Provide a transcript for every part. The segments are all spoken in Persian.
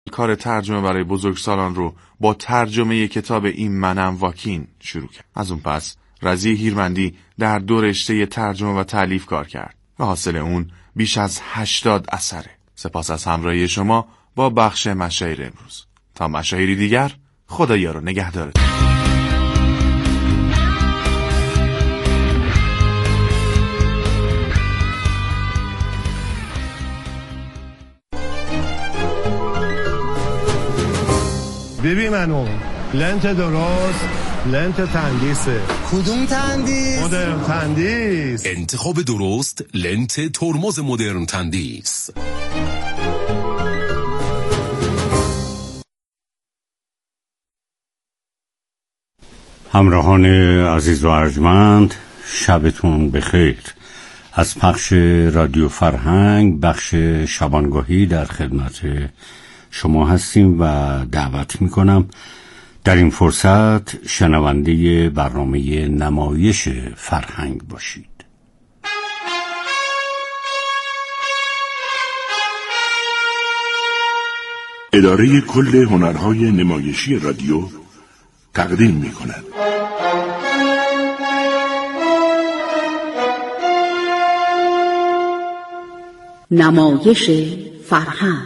کار ترجمه برای بزرگسالان رو با ترجمه کتاب این منم واکین شروع کرد. از اون پس رضی هیرمندی در 2 رشته ترجمه و تالیف کار کرد و حاصل اون بیش از 80 اثره. سپاس از همراهی شما با بخش مشاهیر امروز. تا مشاهیری دیگر، خدایا رو نگهدارتون. ببین منو لنت درست، لنت تندیسه. کدوم تندیس؟ مدرن تندیس. انتخاب درست، لنت ترمز مدرن تندیس. همراهان عزیز و ارجمند، شبتون بخیر. از پخش رادیو فرهنگ بخش شبانگاهی در خدمت شما هستیم و دعوت میکنم در این فرصت شنونده برنامه نمایش فرهنگ باشید. اداره کل هنرهای نمایشی رادیو تقدیم میکند. نمایش فرهنگ.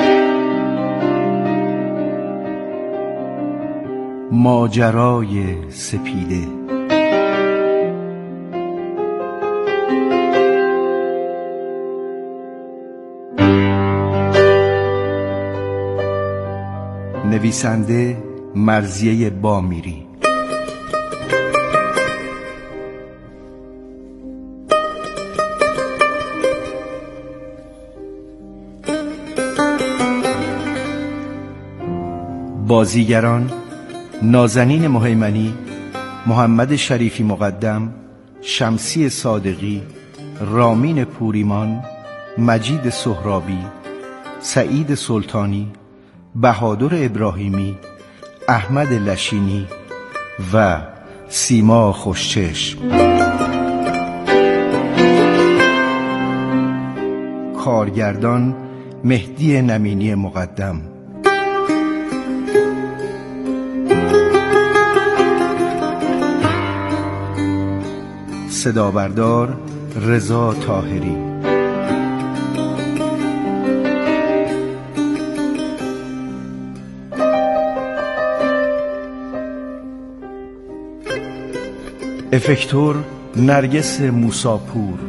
ماجرای سپیده. نویسنده مرضیه بامیری. بازیگران: نازنین مهیمنی، محمد شریفی مقدم، شمسی صادقی، رامین پوریمان، مجید سهرابی، سعید سلطانی، بهادر ابراهیمی، احمد لشینی و سیما خوشچشم. کارگردان: مهدی نمینی مقدم. صدابردار: رضا طاهری. افکتور: نرگس موساپور.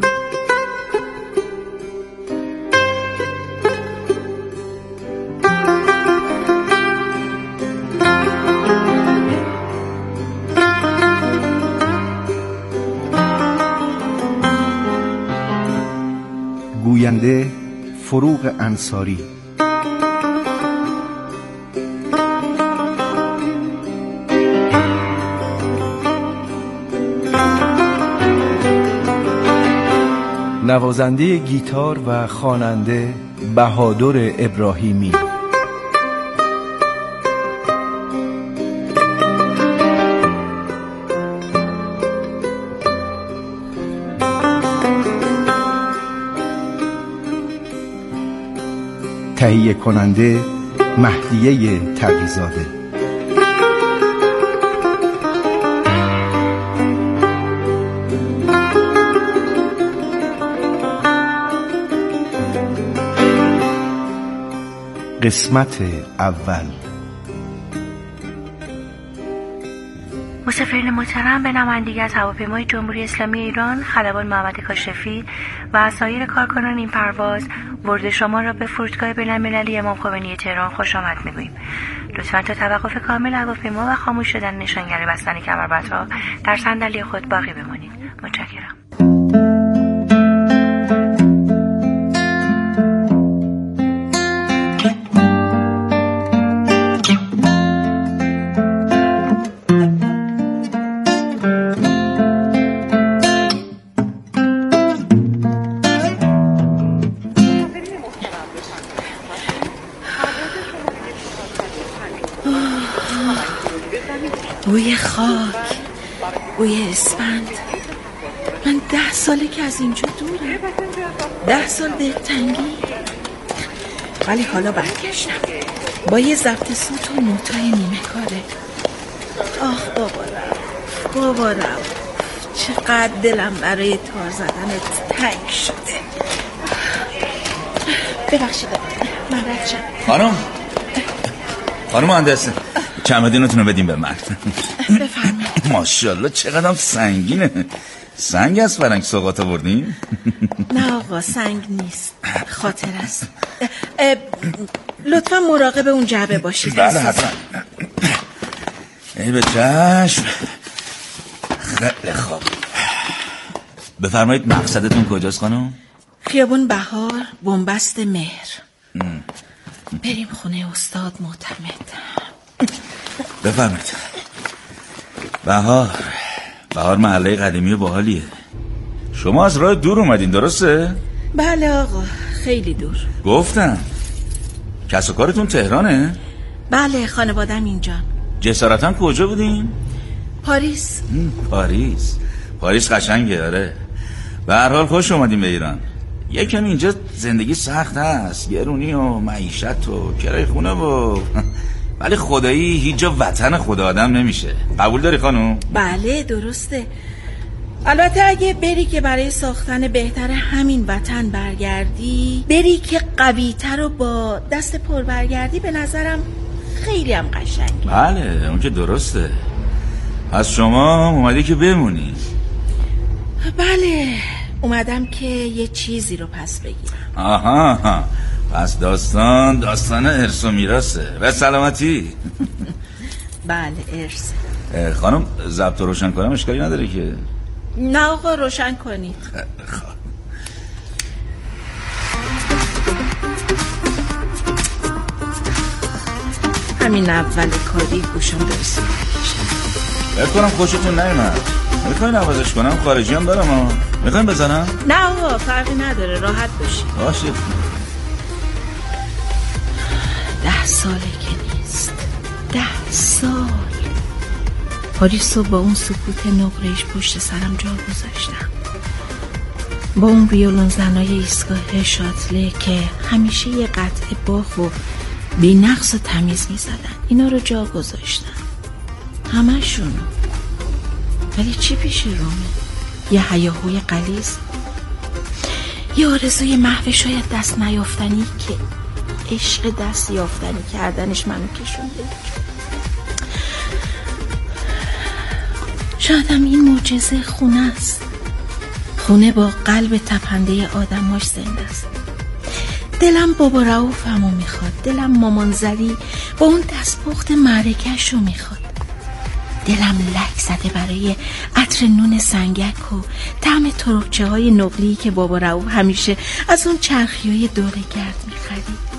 گوینده: فروغ انصاری. نوازنده گیتار و خواننده: بهادر ابراهیمی. تهیه کننده: مهدیه تقی‌زاده. قسمت اول. مسافرین محترم، به نمایندگی از هواپیمای جمهوری اسلامی ایران، خلبان محمد کاشفی و سایر کارکنان این پرواز، ورود شما را به فرودگاه بین‌المللی امام خمینی تهران خوش آمد می‌گوییم. لطفاً تا توقف کامل هواپیما و خاموش شدن نشانگر بستن کمربندها در صندلی خود باقی بمانید. متشکرم. بوی خاک، بوی اسفند. من 10 ساله که از اینجا دورم. 10 سال دلتنگی. ولی حالا برگشتم با یه ضبط صوت و نوتای نیمه کاره. آخ بابا رؤوف، چقدر دلم برای تار زدنت تنگ شده. ببخشید من رد شم. خانم مهندس، چمدونتون رو بدیم به من. بفرمایید. ماشاءالله چقدر سنگینه. سنگ از فرنگ سوغات آوردین؟ نه آقا، سنگ نیست، خاطر است. لطفا مراقب اون جعبه باشید. بله حتما. ای به چشم. خیلی خوب. بفرمایید مقصدتون کجاست خانم؟ خیابون بهار، بنبست مهر. بریم خونه استاد معتمد. بفرمایید. بهار محله قدیمی و باحالیه. شما از راه دور اومدین درسته؟ بله آقا، خیلی دور. گفتم کس و کارتون تهرانه؟ بله، خانوادم اینجا. جسارتا کجا بودین؟ پاریس. پاریس قشنگه. آره، به هر حال خوش اومدین به ایران. یکم اینجا زندگی سخت هست، گرونی و معیشت و کرایه خونه و ولی خدایی هیچ جا وطن خود آدم نمیشه. قبول داری خانم؟ بله درسته. البته اگه بری که برای ساختن بهتر همین وطن برگردی، بری که قوی‌تر و با دست پر برگردی، به نظرم خیلی هم قشنگه. بله اون که درسته. پس شما اومدی که بمونی؟ بله اومدم که یه چیزی رو پس بگیرم. آها، پس داستان ارث و میراثه. و سلامتی. بله ارث. خانم ضبط روشن کنم اشکالی نداره که؟ نه آقا، روشن کنید. همین اول کاری گوشم برسید. بکنم خوشتون نیومد. میخواین عوضش کنم؟ خارجی هم دارم. میخواین بزنم؟ نه آقا فرقی نداره، راحت باشید. باشه. 10 ساله که نیست. 10 سال پاریسو با اون سکوت نقره‌اش پشت سرم جا گذاشتم، با اون ویولون زنای ایستگاه شاتله که همیشه یه قطعه باخ و بی نقص و تمیز می زدن. اینا رو جا گذاشتم همشونو. ولی چی پیش رومه؟ یه هیاهوی غلیظ، یه آرزوی محو شاید دست نیافتنی که عشق دست یافتنی کردنش منو کشونده. شایدم این معجزه خونه است. خونه با قلب تپنده آدماش زنده است. دلم بابا رؤوفمو میخواد. دلم مامان زری با اون دستپخت معرکه‌شو میخواد. دلم لک زده برای عطر نون سنگک و طعم ترکچه های نقلی که بابا رؤوف همیشه از اون چرخیای دوره گرد میخرید.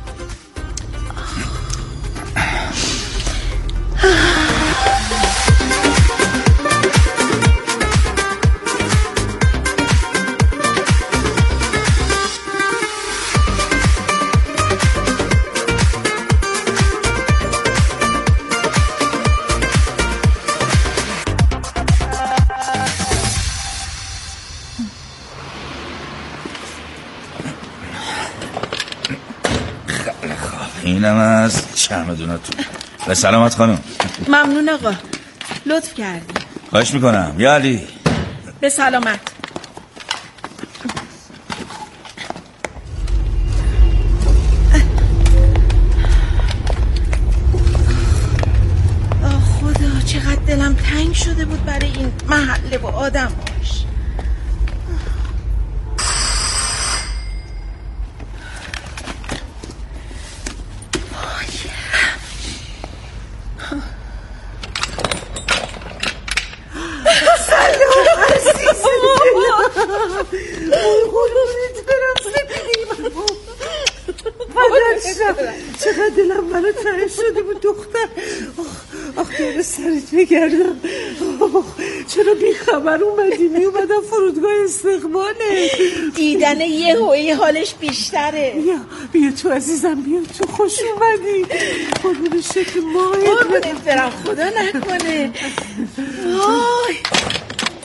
اینم از چمدوناتون. به سلامت خانم. ممنون آقا، لطف کردی. خواهش میکنم. یا علی. به سلامت. خدا چقدر دلم تنگ شده بود برای این محله و آدماش. چقدر دلم برای تنگ شده بود دختر. آخ داره سرت بگردم. چرا بیخبر اومدی؟ میومدم فرودگاه استقباله. دیدن یه هوی حالش بیشتره. بیا تو عزیزم، بیا تو. خوش اومدی. قربون شکل ماهت قربونت برم، خدا نکنه. وای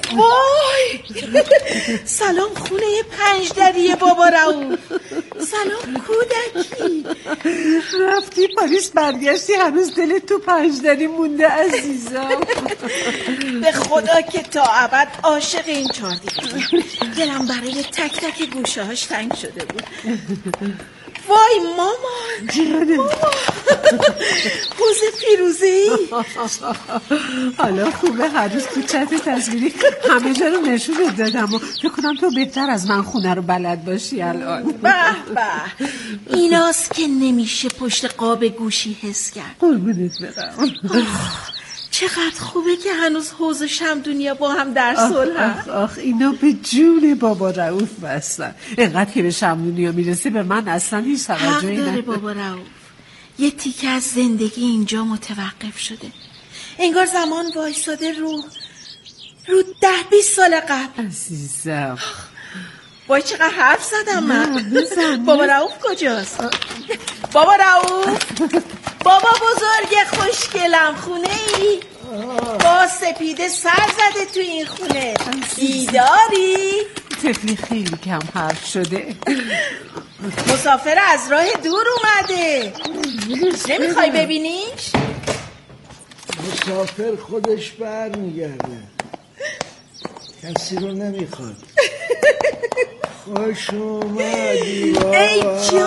وای سلام خونه 5 دریه بابا رؤوف. سلام کودکی. رفتی پاریس برگشتی هنوز دلت تو 5 دری مونده عزیزم. به خدا که تا ابد عاشق این 4 دیگه. دلم برای تک تک گوشه هاش تنگ شده بود. وای مامان حوض فیروزه‌ای. حالا خوبه هر روز تو چت تصویری همه جا رو نشونت دادم و فکر کنم تو بهتر از من خونه رو بلد باشی الان. به به ایناست که نمیشه پشت قاب گوشی حس کرد. قربونت برم. چقدر خوبه که هنوز حوض و شمدونیا با هم در صلح. آخ اینا به جون بابا رؤوف بستن. اینقدر که به شمدونیا میرسه به من اصلا هیچ توجهی نداره. بابا رؤوف یه تیکه از زندگی اینجا متوقف شده. انگار زمان وایساده رو 10-20 سال قبل. عزیزم وای چقدر حرف زدم من. بابا رؤوف کجاست؟ بابا رؤوف بابا بزرگ خوشگلم خونه ای؟ با سپیده سر زده تو این خونه. بیداری؟ طفلی خیلی کم حرف شده. مسافر از راه دور اومده. نمیخوای ببینیش؟ مسافر خودش برمیگرده. کسی رو نمیخواد. خوش اومدی ای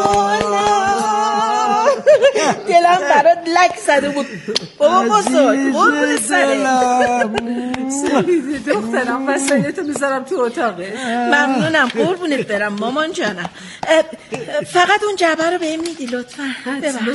جانم دلم برات لک زده بود. بابا بزرگ قربون سرت. سپیده دخترم وسایلتو میذارم تو اتاقه. ممنونم قربونت برم مامان جانم. فقط اون جعبه رو بهم میدی لطفا. ببخش.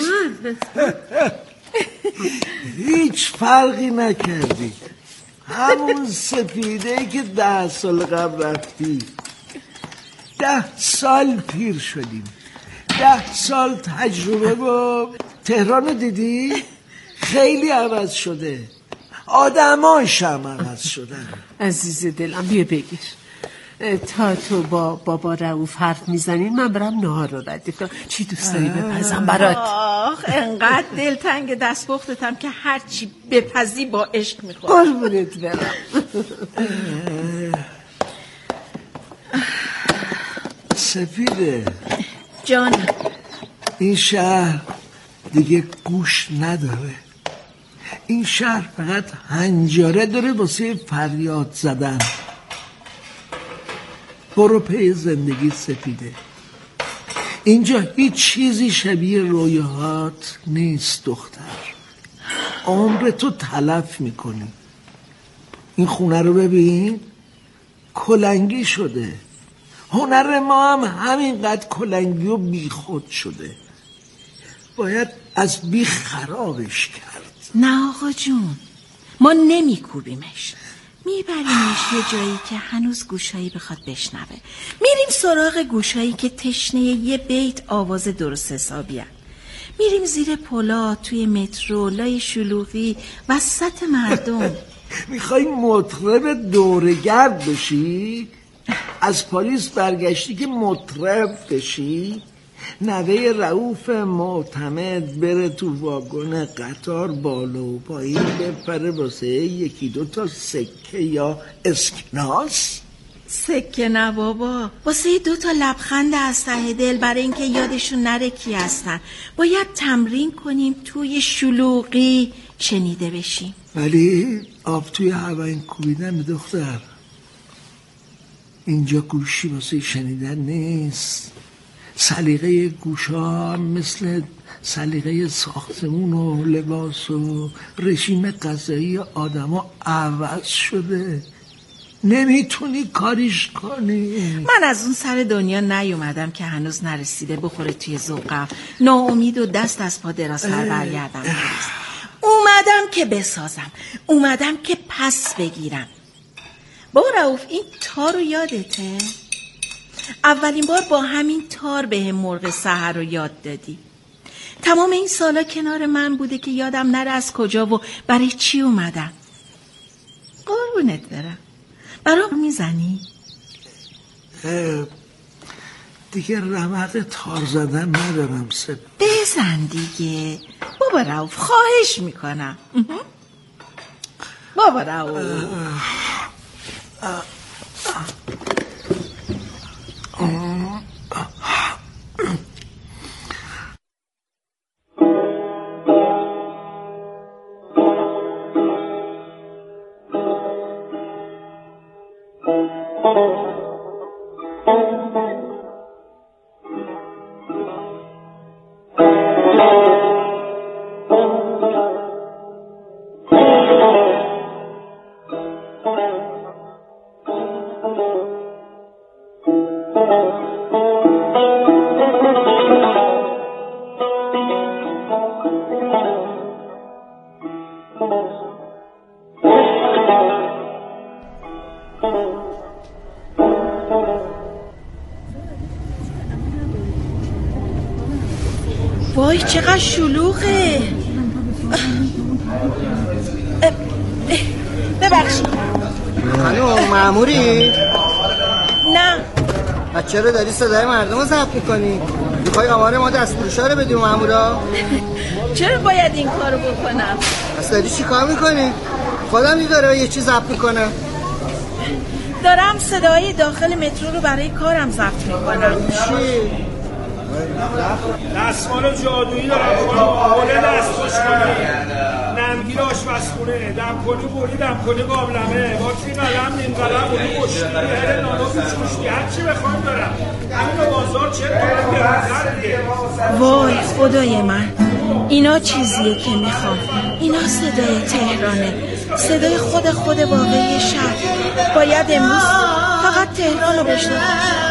هیچ فرقی نکردی. همون سپیده که 10 سال قبل رفتی. 10 سال پیر شدیم. 10 سال تجربه با تهران دیدی؟ خیلی عوض شده. آدماش هم عوض شدن. عزیز دلم بیا بگیر. تا تو با بابا رؤوف حرف میزنین من برم نهار رو ردیف کنم. چی دوست داری بپزم برات؟ آخ انقدر دلتنگ دستپختتم که هرچی بپزی با عشق میخورم. قربونت برم. سپیده جانم این شهر دیگه گوش نداره. این شهر فقط هنجاره داره واسه فریاد زدن. برو پی زندگی سپیده. اینجا هیچ چیزی شبیه رویاهات نیست دختر. عمر تو تلف میکنی. این خونه رو ببین کلنگی شده. هنر ما هم همینقدر کلنگی و بیخود شده. باید از بیخ خرابش کرد. نه آقا جون ما نمیکوبیمش، میبریمش یه جایی که هنوز گوشایی بخواد بشنوه. میریم سراغ گوشایی که تشنه یه بیت آواز درست حسابیه. میریم زیر پلا، توی مترو، لای شلوغی، وسط مردم. میخوای مطرب دورگرد بشی؟ از پاریس برگشتی که مطرب بشی؟ نوه رؤوف معتمد بره تو واگن قطار بالا و پایین بپره واسه 1-2 تا سکه یا اسکناس؟ سکه نه بابا، واسه 2 تا لبخند از ته دل، برای اینکه یادشون نره کی هستن. باید تمرین کنیم توی شلوغی شنیده بشیم. ولی آب توی هوا کوبیدن دختر. اینجا گوشی واسه شنیدن نیست. سلیقه گوشا مثل سلیقه ساختمون و لباس و رژیم غذایی آدما عوض شده. نمیتونی کاریش کنی. من از اون سر دنیا نیومدم که هنوز نرسیده بخوره توی ذوقم، ناامید و دست از پا دراز سر برگردم. اومدم که بسازم، اومدم که پس بگیرم. بابا رؤوف این تار رو یادته؟ اولین بار با همین تار به هم مرغ سحر رو یاد دادی. تمام این سالا کنار من بوده که یادم نره از کجا و برای چی اومدم. قربونت برم. برام میزنی؟ دیگه رمق تار زدن ندارم سب. بزن دیگه بابا رؤوف، خواهش میکنم. بابا رؤوف وای چقدر شلوغه. ببخشید خانم مأموری؟ نه. پس چرا داری صدای مردم رو ضبط میکنی؟ میخوای آمار ما دستفروشا رو بدیم مأمورا؟ چرا باید این کارو بکنم؟ پس داری چی کار میکنی؟ خودم داره یه چیز ضبط میکنم. دارم صدای داخل مترو رو برای کارم ضبط میکنم. چی؟ دستمال جادویی دارم حوله دستخوش کنی، نمگیر آشپزخونه، دمکنی بوری، دمکنی قابلمه، باکی قلم، نیم قلم، بوری مشتی، هر نانو بیچوشتی، هر چی بخوایم دارم. همین بازار چه کنم وای خدای من، اینا چیزیه که میخوام. اینا صدای تهرانه، صدای خود واقعی شهر. باید امروز فقط تهران رو بشنوم.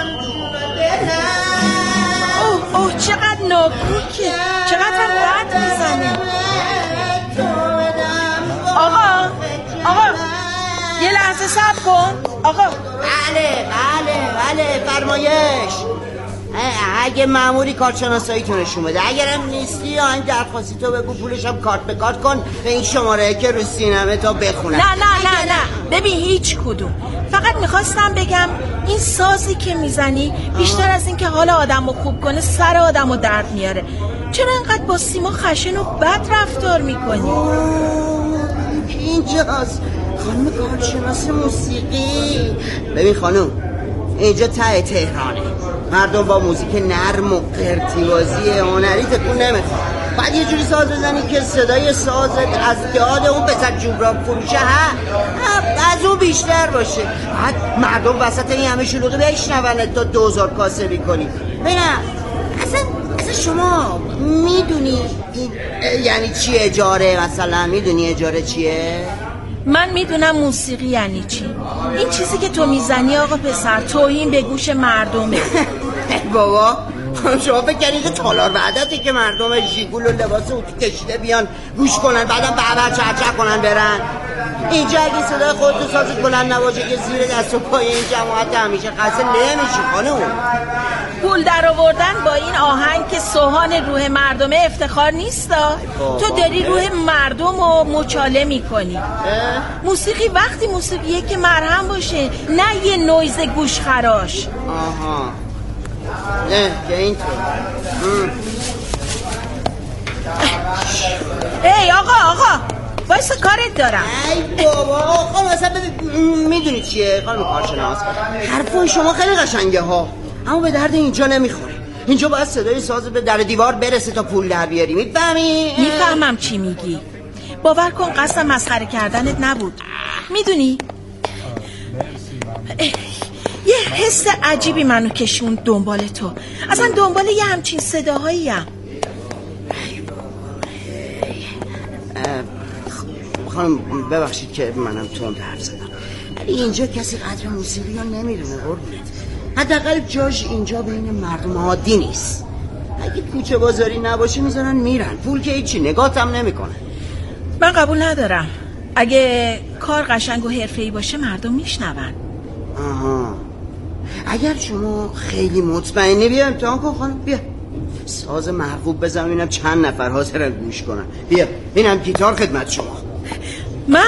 اوه چقدر ناکوکه، چقدر هم بد میزنه. آقا یه لحظه صبر کن. آقا بله فرمایش. اگه مأموری کارتشناساییتو نشون بده، اگرم نیستی این درخواستی تو بگو، پولشم کارت به کارت کن به این شماره که رو سینمه تا بخونم. نه ببین هیچ کدوم. فقط میخواستم بگم این سازی که میزنی بیشتر از این که حال آدمو خوب کنه سر آدمو درد میاره. چرا اینقدر با سیما خشن و بد رفتار میکنی؟ اینجاست خانم کارشناس موسیقی. ببین خانم، اینجا ته تهرانه، مردم با موزیک نرم و قرتیبازی هنری تکون نمیخواد. بعد یه جوری ساز بزنی که صدای سازت از یاد اون پسر جوراب فروشه از اون بیشتر باشه. بعد مردم وسط این همه شلوغی بشنونه تا 2000 کاسبی کنی. ببین اصلا شما میدونی یعنی چی اجاره؟ مثلا میدونی اجاره چیه؟ من میدونم موسیقی یعنی چی. این چیزی که تو میزنی آقا پسر توهین به گوش مردمه. بابا شما فکر کنید که تالار بعدته که مردم ژیگول و لباس اتو کشیده بیان گوش کنن بعدم بعبر چرچر کنن برن؟ اینجا اگه صدای خودتو سازت بلند نباشه که زیر دست و پای این جماعت همیشه قصد نمیشی خانم. پول در آوردن با این آهنگ که سوهان روح مردمه افتخار نیستا. تو داری روح مردم رو مچاله میکنی. موسیقی وقتی موسیقیه که مرهم باشه، نه یه نویز گوش خراش. آها نه که اینطور. ای آقا وایسا کارت دارم. ای بابا آقا مثلا میدونی چیه خانم کارشناس؟ حرفای شما خیلی قشنگه ها، اما به درد اینجا نمیخوره. اینجا باید صدای ساز به در دیوار برسه تا پول در بیاری. میفهمی؟ میفهمم چی میگی. باور کن قصد مسخره کردنت نبود. میدونی یه حس عجیبی منو کشون دنبال تو. اصلا دنبال یه همچین صداهایی ام. خانم ببخشید که منم تند حرف زدم، ولی اینجا کسی قدر موسیقی ها نمیدونه قربونت. حداقل جاش اینجا بین مردم عادی نیست. اگه کوچه بازاری نباشه میذارن میرن، پول که هیچی نگاهتم نمیکنه. من قبول ندارم. اگه کار قشنگ و حرفه‌ای باشه مردم میشنون. آها اگر شما خیلی مطمئنی بیا امتحان کن خانم. بیا ساز محبوب بزن ببینم چند نفر حاضرن گوش کنن. بیا اینم گیتار خدمت شما. من؟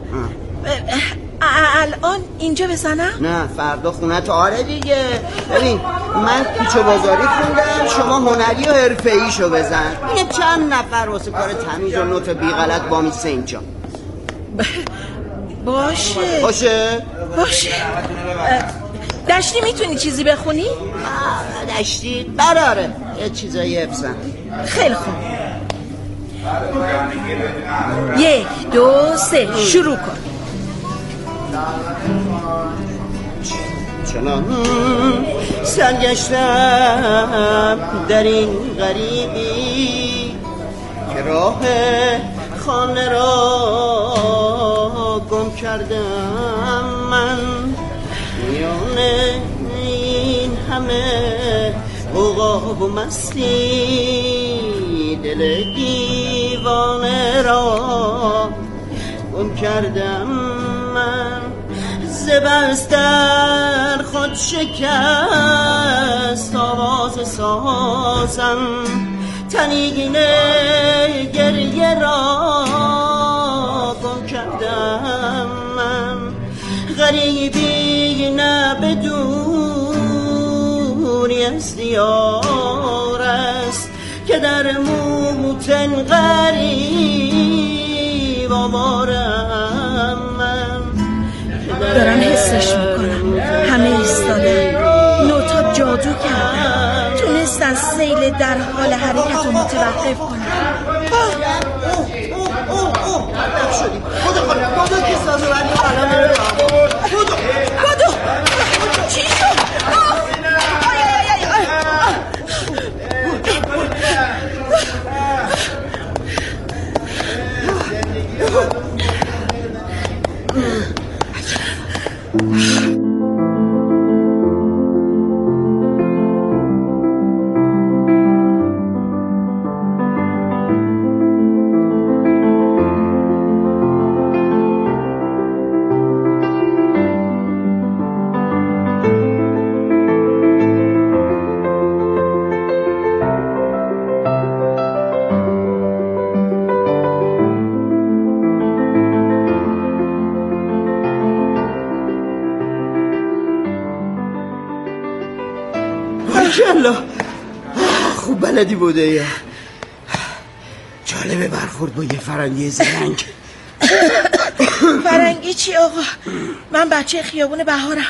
الان اینجا بزنم؟ نه فردا خونه تو. آره دیگه ببین من کوچه بازاری خوندم، شما هنری و حرفه‌ای شو بزن. این چند نفر واسه کار تمیز و نوت بی غلط با میسه اینجا. باشه. دشتی میتونی چیزی بخونی؟ دشتی براره یه چیزایی حفظم. خیلی خوب. 1 2 3 شروع کن. چنان سرگشتم در این غریبی که راه خانه را گم کردم من، میان این همه عقاب و مستی دل دیوانه را گم کردم من. زبست در خود شکست آواز سازم، تنین گریه را گم کردم من. غریبی نه بدونی از دیار است که در موتن غریب آوارم من. دارم حسش میکنم، همه ایستادن. نوتا جادو کرد، تونست از سیل در حال حرکت رو متوقف کنم. بودو که سازو بردی حالا میره بودو چی شد؟ خوب بلدی بوده یا جالبه برخورد با یه فرنگی زرنگ. فرنگی چی آقا؟ من بچه خیابون بهارم.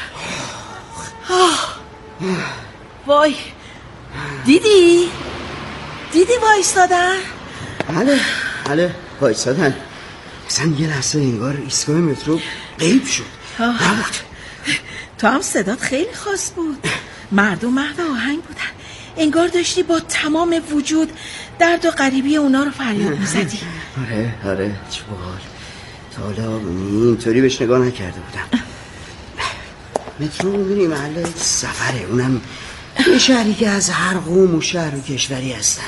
وای دیدی وایستادن؟ بله وایستادن. اصلا یه لحظه انگار ایستگاه مترو غیب شد. نبود. تو هم صدات خیلی خاص بود. مردم محو آهنگ بودن، انگار داشتی با تمام وجود درد و غریبی اونا رو فریاد میزدی. آره چه باحال. تا حالا اینطوری بهش نگاه نکرده بودم. مترو میبینی محل سفره، اونم یه شهری که از هر قوم و شهر و کشوری هستن.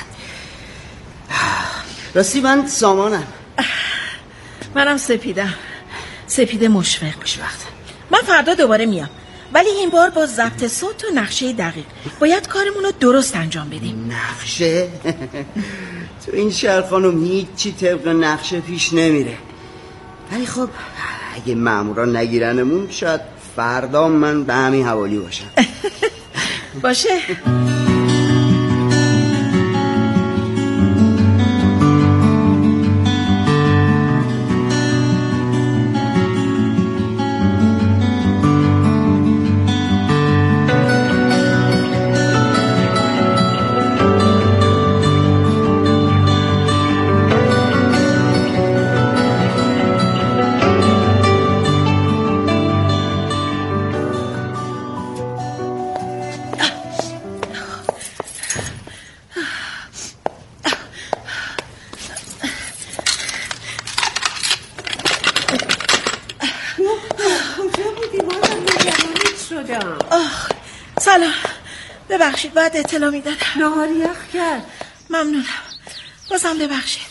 راستی من سامانم. منم سپیده مشفق. من فردا دوباره میام، ولی این بار با ضبط صوت و نقشه دقیق. باید کارمون رو درست انجام بدیم. نقشه؟ تو این شهر خانم هیچی طبق نقشه پیش نمیره. ولی خب اگه ماموران نگیرنمون شاید فردا من به همین حوالی باشم. باشه. سلام، ببخشید باید اطلاع میدادم. نهار یخ کرد. ممنونم، بازم ببخشید.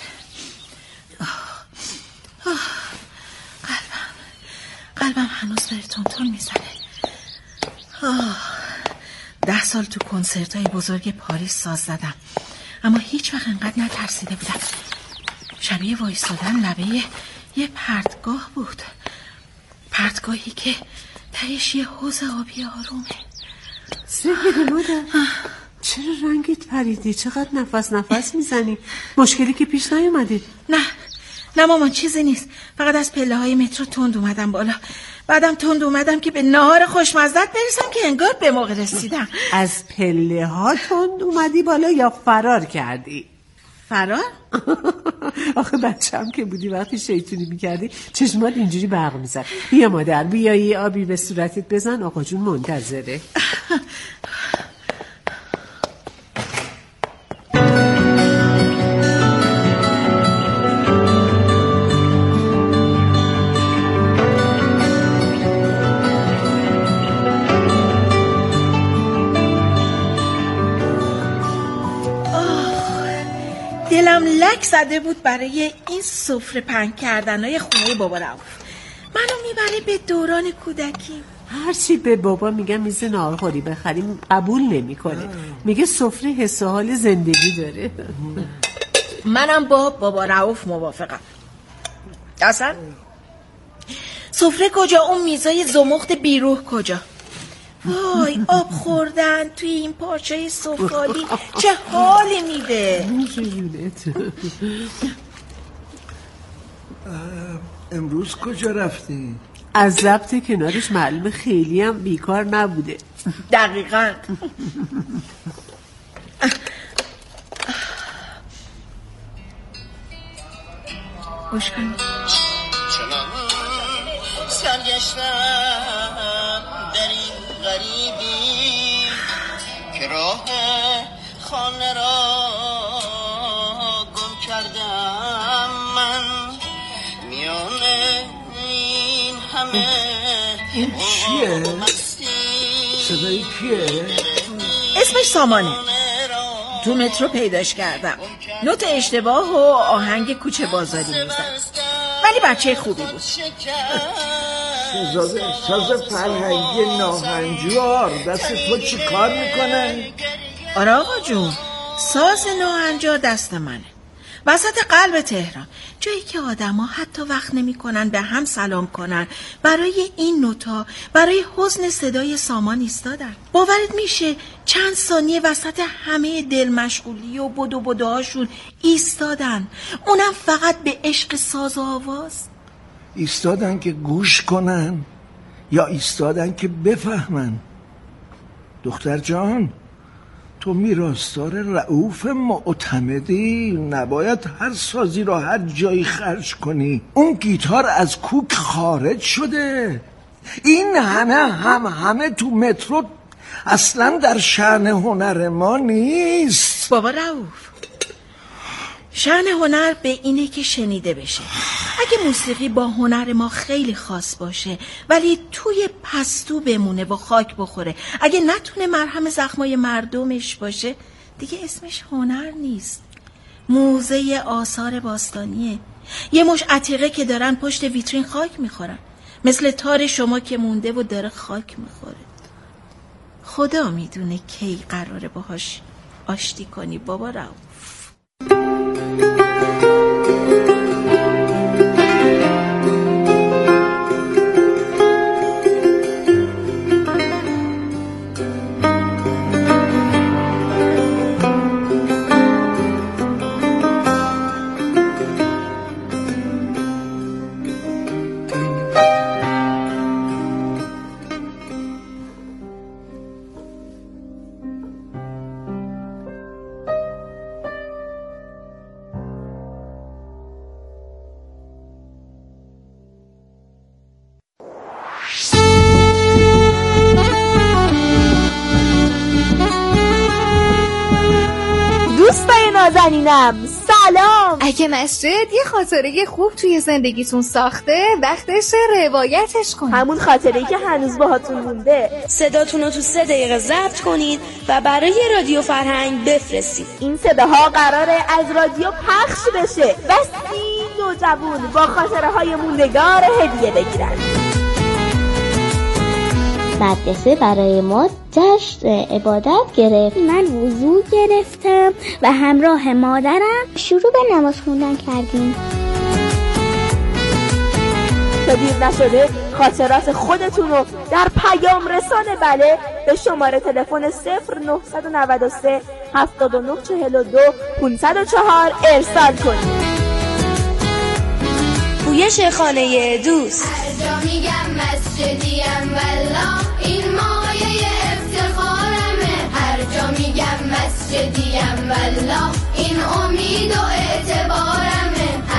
قلبم هنوز داره تون میزنه. 10 سال تو کنسرت های بزرگ پاریس ساز زدم، اما هیچ وقت انقدر نترسیده بودم. شبیه وایستادن لبه یه پرتگاه بود، پرتگاهی که تهش یه حوض آبی آرومه. سپیده مادر، چرا رنگت پریدی؟ چقدر نفس میزنی؟ مشکلی که پیش نیومده؟ نه نه مامان چیزی نیست، فقط از پله های مترو تند اومدم بالا، بعدم تند اومدم که به نهار خوشمزدت برسم که انگار به موقع رسیدم. از پله ها تند اومدی بالا یا فرار کردی؟ فرار؟ آخه بچه‌ام که بودی وقتی شیطونی میکردی چشمات اینجوری برق میزد. بیا مادر، بیایی آبی به صورتت بزن، آقا جون منتظره. دلم لک زده بود برای این سفره پهن کردنای خونه بابا رؤوف. منو میبره به دوران کودکی. هرچی به بابا میگم میز ناهارخوری بخریم قبول نمیکنه. میگه سفره حس و حال زندگی داره. منم با بابا رؤوف موافقم. اصلا سفره کجا، اون میزای زمخت بیروح کجا؟ وای آب خوردن توی این پارچه سفالی چه حالی میده. امروز کجا رفتی؟ از ضبط کنارش معلومه خیلی هم بیکار نبوده. دقیقاً. گوش کنید. سرگشتم در این غریبی که راه خانه را گم کردم من میان این همه. این چیه؟ صدای کیه؟ اسمش سامانه. تو مترو پیداش کردم. نوت اشتباه و آهنگ کوچه بازاری میزد، ولی بچه خوبی بود. ساز فرهنگی ناهنجار دست تو چی کار میکنه؟ آره آقا جون، ساز ناهنجار دست منه، وسط قلب تهران، جایی که آدما حتی وقت نمی کنن به هم سلام کنن. برای این نوتا، برای حزن صدای سامان ایستادن. باورت میشه چند ثانیه وسط همه دل مشغولی و بدوهاشون ایستادن، اونم فقط به عشق ساز و آواز. ایستادن که گوش کنن یا ایستادن که بفهمن؟ دختر جان، تو میراثدار رؤوف معتمدی، نباید هر سازی را هر جایی خرج کنی. اون گیتار از کوک خارج شده. این همه تو مترو اصلا در شأن هنر ما نیست. بابا رؤوف، شأن هنر به اینه که شنیده بشه. اگه موسیقی با هنر ما خیلی خاص باشه ولی توی پستو بمونه و خاک بخوره، اگه نتونه مرهم زخمای مردمش باشه، دیگه اسمش هنر نیست. موزه آثار باستانیه. یه مش عتیقه که دارن پشت ویترین خاک میخورن، مثل تار شما که مونده و داره خاک میخوره. خدا میدونه کی قراره باهاش آشتی کنی بابا رؤوف. نازنینم سلام. اگه مسجد یه خاطره خوب توی زندگیتون ساخته، وقتش روایتش کنید. همون خاطره‌ای که هنوز باهاتون مونده. صداتون رو تو 3 دقیقه ضبط کنید و برای رادیو فرهنگ بفرستید. این صداها قراره از رادیو پخش بشه و 30 نوجوان با خاطره های موندگار هدیه بگیرن. مدرسه برای ما جشن عبادت گرفت. من وضو گرفتم و همراه مادرم شروع به نماز خوندن کردیم. تا دیر نشده خاطرات خودتون رو در پیام رسانه بله به شماره تلفن 0993 7942 504 ارسال کنید. نمایش خانه دوست. هر جا میگم مسجدیم والله این مایه افتخارمه. هر جا میگم مسجدیم والله این امید و اعتبارمه.